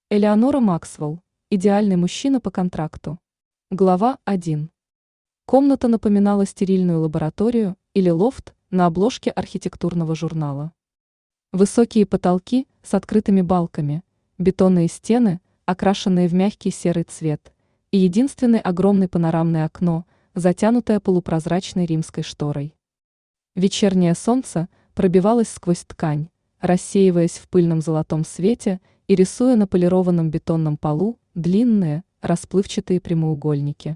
Элеонора Максвелл. Идеальный мужчина по контракту. Глава 1. Комната напоминала стерильную лабораторию или лофт на обложке архитектурного журнала. Высокие потолки с открытыми балками, бетонные стены, окрашенные в мягкий серый цвет, и единственное огромное панорамное окно, затянутое полупрозрачной римской шторой. Вечернее солнце пробивалось сквозь ткань, рассеиваясь в пыльном золотом свете и рисуя на полированном бетонном полу длинные, расплывчатые прямоугольники.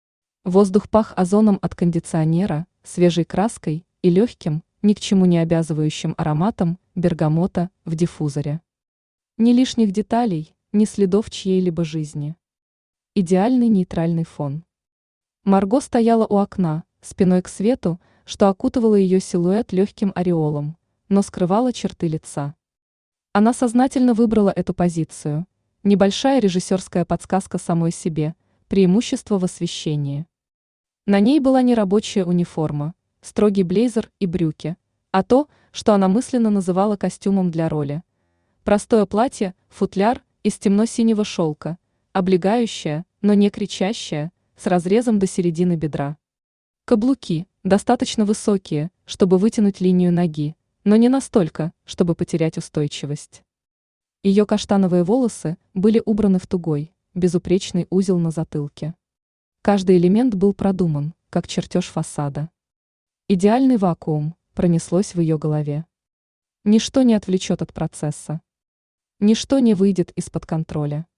Воздух пах озоном от кондиционера, свежей краской и легким, ни к чему не обязывающим ароматом бергамота в диффузоре. Ни лишних деталей, ни следов чьей-либо жизни. Идеальный нейтральный фон. Марго стояла у окна, спиной к свету, что окутывало ее силуэт легким ореолом, но скрывало черты лица. Она сознательно выбрала эту позицию. Небольшая режиссерская подсказка самой себе, преимущество в освещении. На ней была не рабочая униформа, строгий блейзер и брюки, а то, что она мысленно называла костюмом для роли. Простое платье, футляр из темно-синего шелка, облегающее, но не кричащее, с разрезом до середины бедра. Каблуки, достаточно высокие, чтобы вытянуть линию ноги, но не настолько, чтобы потерять устойчивость. Ее каштановые волосы были убраны в тугой, безупречный узел на затылке. Каждый элемент был продуман, как чертеж фасада. Идеальный вакуум пронеслось в ее голове. Ничто не отвлечет от процесса. Ничто не выйдет из-под контроля.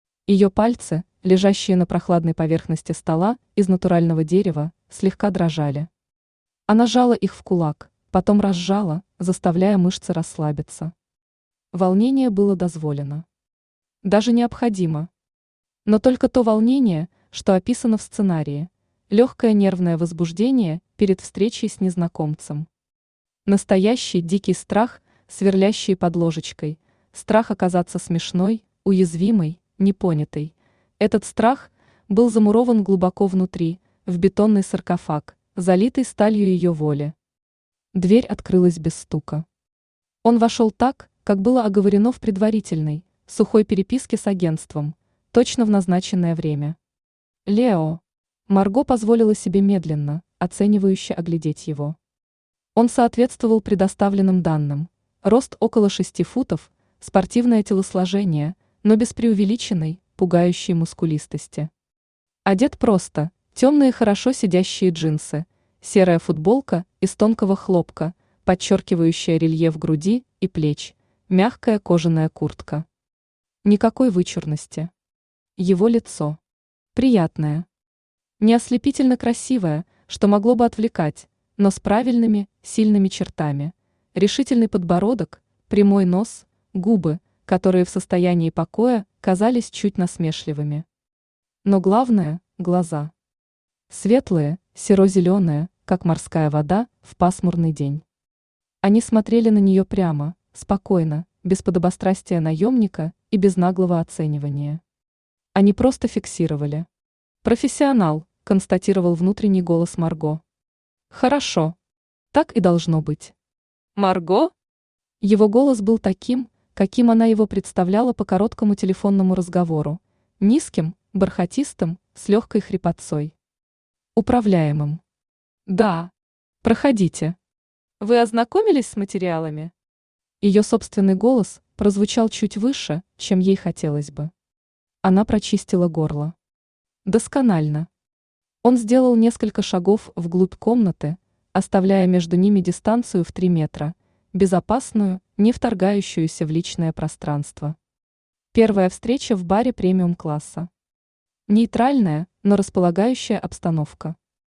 Ее пальцы, лежащие на прохладной поверхности стола из натурального дерева, слегка дрожали. Она сжала их в кулак, потом разжала, заставляя мышцы расслабиться. Волнение было дозволено. Даже необходимо. Но только то волнение, что описано в сценарии, легкое нервное возбуждение перед встречей с незнакомцем. Настоящий дикий страх, сверлящий под ложечкой, страх оказаться смешной, уязвимой, непонятой. Этот страх был замурован глубоко внутри, в бетонный саркофаг, залитый сталью ее воли. Дверь открылась без стука. Он вошел так, как было оговорено в предварительной, сухой переписке с агентством, точно в назначенное время. Лео. Марго позволила себе медленно, оценивающе оглядеть его. Он соответствовал предоставленным данным. Рост около 6 футов, спортивное телосложение, но без преувеличенной, пугающей мускулистости. Одет просто, темные хорошо сидящие джинсы, серая футболка из тонкого хлопка, подчеркивающая рельеф груди и плеч, мягкая кожаная куртка. Никакой вычурности. Его лицо. Приятное. Не ослепительно красивое, что могло бы отвлекать, но с правильными, сильными чертами. Решительный подбородок, прямой нос, губы, которые в состоянии покоя казались чуть насмешливыми. Но главное – глаза. Светлые, серо-зеленые, как морская вода в пасмурный день. Они смотрели на нее прямо, спокойно, без подобострастия наемника и без наглого оценивания. Они просто фиксировали. «Профессионал», – констатировал внутренний голос Марго. «Хорошо. Так и должно быть». «Марго?» Его голос был таким, каким она его представляла по короткому телефонному разговору, низким, бархатистым, с легкой хрипотцой. Управляемым. «Да. Проходите. Вы ознакомились с материалами?» Ее собственный голос прозвучал чуть выше, чем ей хотелось бы. Она прочистила горло. Досконально. Он сделал несколько шагов вглубь комнаты, оставляя между ними дистанцию в 3 метра, безопасную, не вторгающуюся в личное пространство. Первая встреча в баре премиум-класса. Нейтральная, но располагающая обстановка.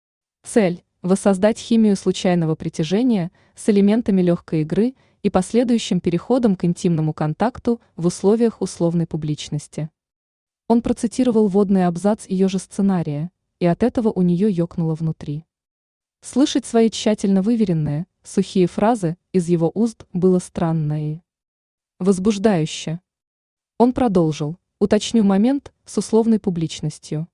Цель – воссоздать химию случайного притяжения с элементами легкой игры и последующим переходом к интимному контакту в условиях условной публичности. Он процитировал вводный абзац ее же сценария, и от этого у нее ёкнуло внутри. Слышать свои тщательно выверенные, сухие фразы из его уст было странно и возбуждающе. Он продолжил, уточню момент с условной публичностью.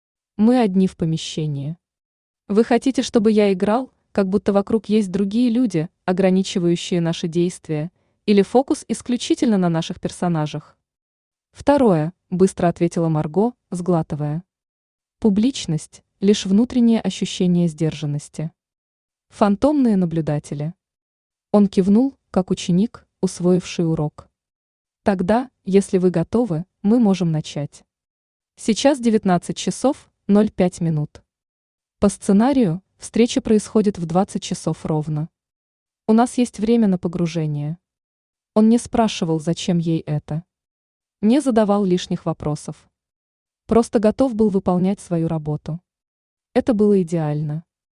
Мы одни в помещении. Вы хотите, чтобы я играл, как будто вокруг есть другие люди, ограничивающие наши действия, или фокус исключительно на наших персонажах? Второе, быстро ответила Марго, сглатывая. Публичность – лишь внутреннее ощущение сдержанности. Фантомные наблюдатели. Он кивнул, как ученик, усвоивший урок. Тогда, если вы готовы, мы можем начать. Сейчас 19 часов 05 минут. По сценарию, встреча происходит в 20 часов ровно. У нас есть время на погружение. Он не спрашивал, зачем ей это. Не задавал лишних вопросов. Просто готов был выполнять свою работу. Это было идеально.